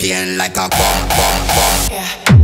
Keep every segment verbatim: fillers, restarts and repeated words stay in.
pain like a bomb, bomb, bomb. Yeah.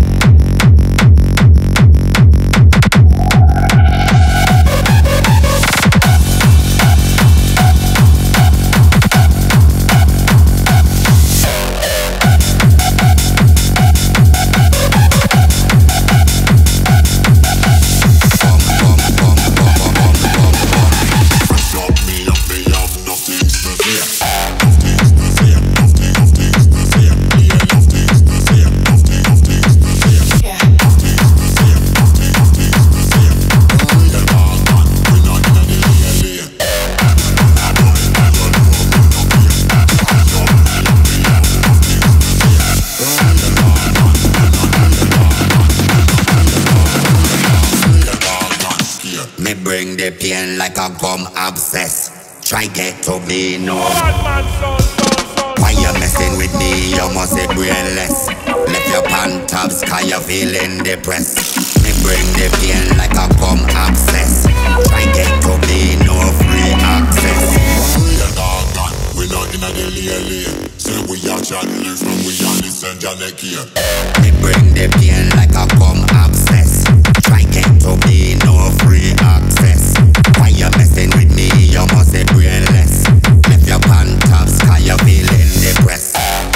Me bring the pain like a gum obsessed. Try get to me, no. Why you messing with me? You must be brainless. Left your pan tops cause you feeling depressed. Me bring the pain like a gum obsessed. Try get to me, no free access. We a dog gun, we not in a daily lane. Say we a chat live from we a listen Janek here. Me bring the pain like a gum obsessed. Try get to me, no free access. Why you messing with me? You must be brainless. Left your pan tops cause you feeling depressed.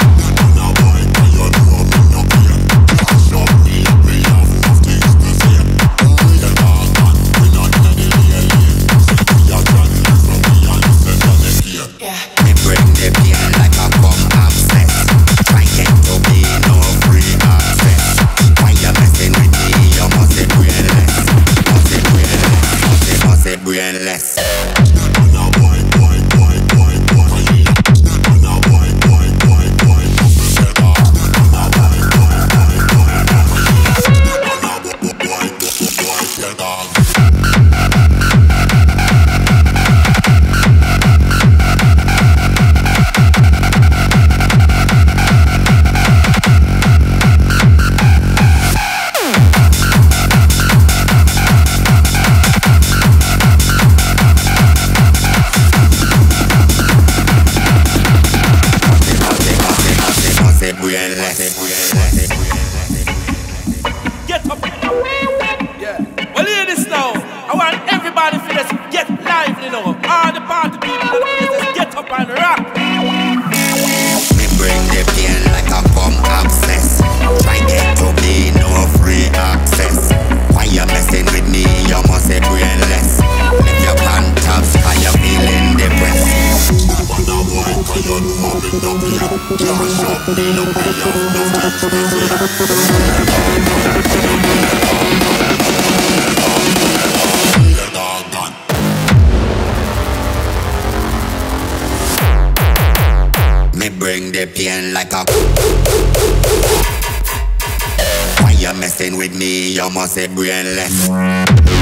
Brainless. Get up. Yeah. Well, hear this now. I want everybody to just get lively now. All the party people, just get up and rock. Me bring the pain like a gum obsessed. Try get to me, no free access. Why you messing with me? You must be brainless. Left your pan tops cause you feeling depressed. Me bring the pain like a. Why you messing with me? You must be brainless.